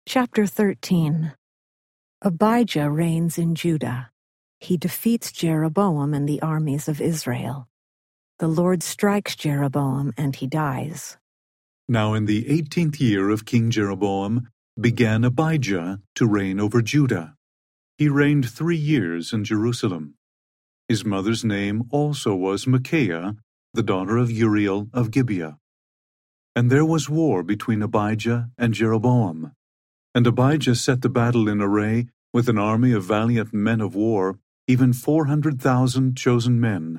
Chapter 13. Abijah reigns in Judah. He defeats Jeroboam and the armies of Israel. The Lord strikes Jeroboam, and he dies. Now in the 18th year of King Jeroboam began Abijah to reign over Judah. He reigned 3 years in Jerusalem. His mother's name also was Micaiah, the daughter of Uriel of Gibeah. And there was war between Abijah and Jeroboam. And Abijah set the battle in array with an army of valiant men of war, even 400,000 chosen men.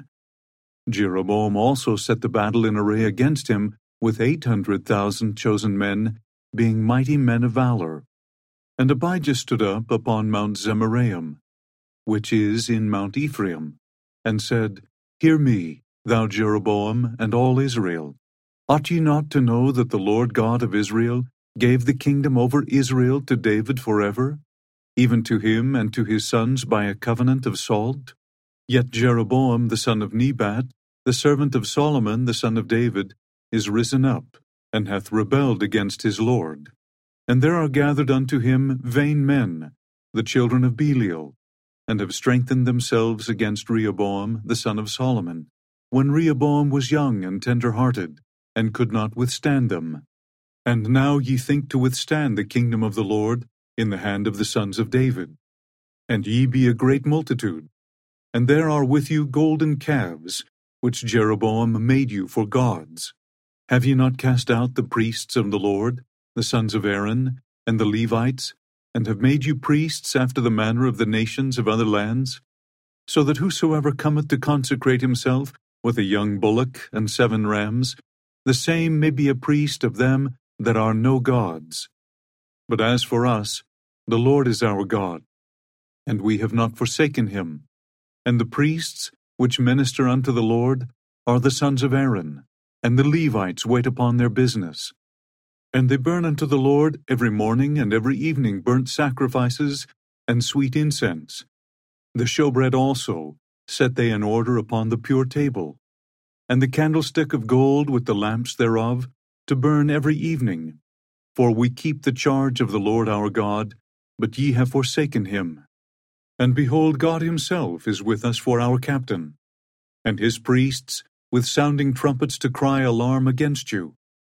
Jeroboam also set the battle in array against him with 800,000 chosen men, being mighty men of valor. And Abijah stood up upon Mount Zemaraim, which is in Mount Ephraim, and said, Hear me, thou Jeroboam, and all Israel. Ought ye not to know that the Lord God of Israel gave the kingdom over Israel to David forever, even to him and to his sons by a covenant of salt? Yet Jeroboam the son of Nebat, the servant of Solomon the son of David, is risen up, and hath rebelled against his Lord. And there are gathered unto him vain men, the children of Belial, and have strengthened themselves against Rehoboam the son of Solomon, when Rehoboam was young and tender-hearted, and could not withstand them. And now ye think to withstand the kingdom of the Lord in the hand of the sons of David. And ye be a great multitude. And there are with you golden calves, which Jeroboam made you for gods. Have ye not cast out the priests of the Lord, the sons of Aaron, and the Levites, and have made you priests after the manner of the nations of other lands? So that whosoever cometh to consecrate himself with a young bullock and 7 rams, the same may be a priest of them that are no gods. But as for us, the Lord is our God, and we have not forsaken him. And the priests which minister unto the Lord are the sons of Aaron, and the Levites wait upon their business. And they burn unto the Lord every morning and every evening burnt sacrifices and sweet incense. The showbread also set they in order upon the pure table, and the candlestick of gold with the lamps thereof, to burn every evening. For we keep the charge of the Lord our God, but ye have forsaken him. And behold, God himself is with us for our captain, and his priests with sounding trumpets to cry alarm against you.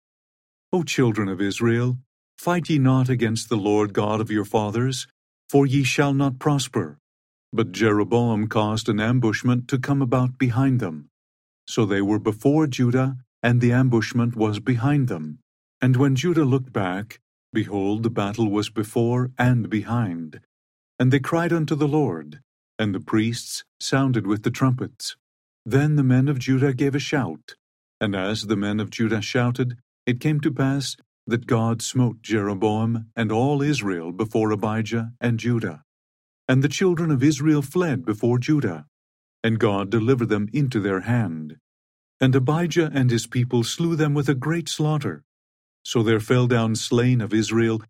O children of Israel, fight ye not against the Lord God of your fathers, for ye shall not prosper. But Jeroboam caused an ambushment to come about behind them. So they were before Judah, and the ambushment was behind them. And when Judah looked back, behold, the battle was before and behind. And they cried unto the Lord, and the priests sounded with the trumpets. Then the men of Judah gave a shout, and as the men of Judah shouted, it came to pass that God smote Jeroboam and all Israel before Abijah and Judah. And the children of Israel fled before Judah, and God delivered them into their hand. And Abijah and his people slew them with a great slaughter. So there fell down slain of Israel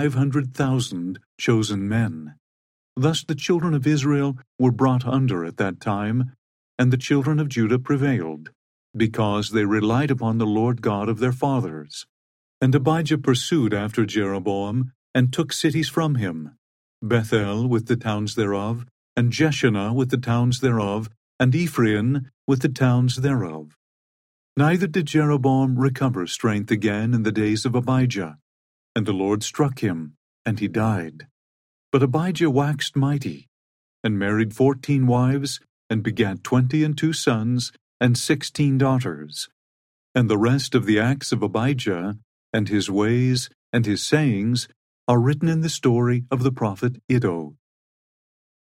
500,000 chosen men. Thus the children of Israel were brought under at that time, and the children of Judah prevailed, because they relied upon the Lord God of their fathers. And Abijah pursued after Jeroboam, and took cities from him, Bethel with the towns thereof, and Jeshanah with the towns thereof, and Ephraim with the towns thereof. Neither did Jeroboam recover strength again in the days of Abijah, and the Lord struck him, and he died. But Abijah waxed mighty, and married 14 wives, and begat 22 sons, and 16 daughters. And the rest of the acts of Abijah, and his ways, and his sayings, are written in the story of the prophet Iddo.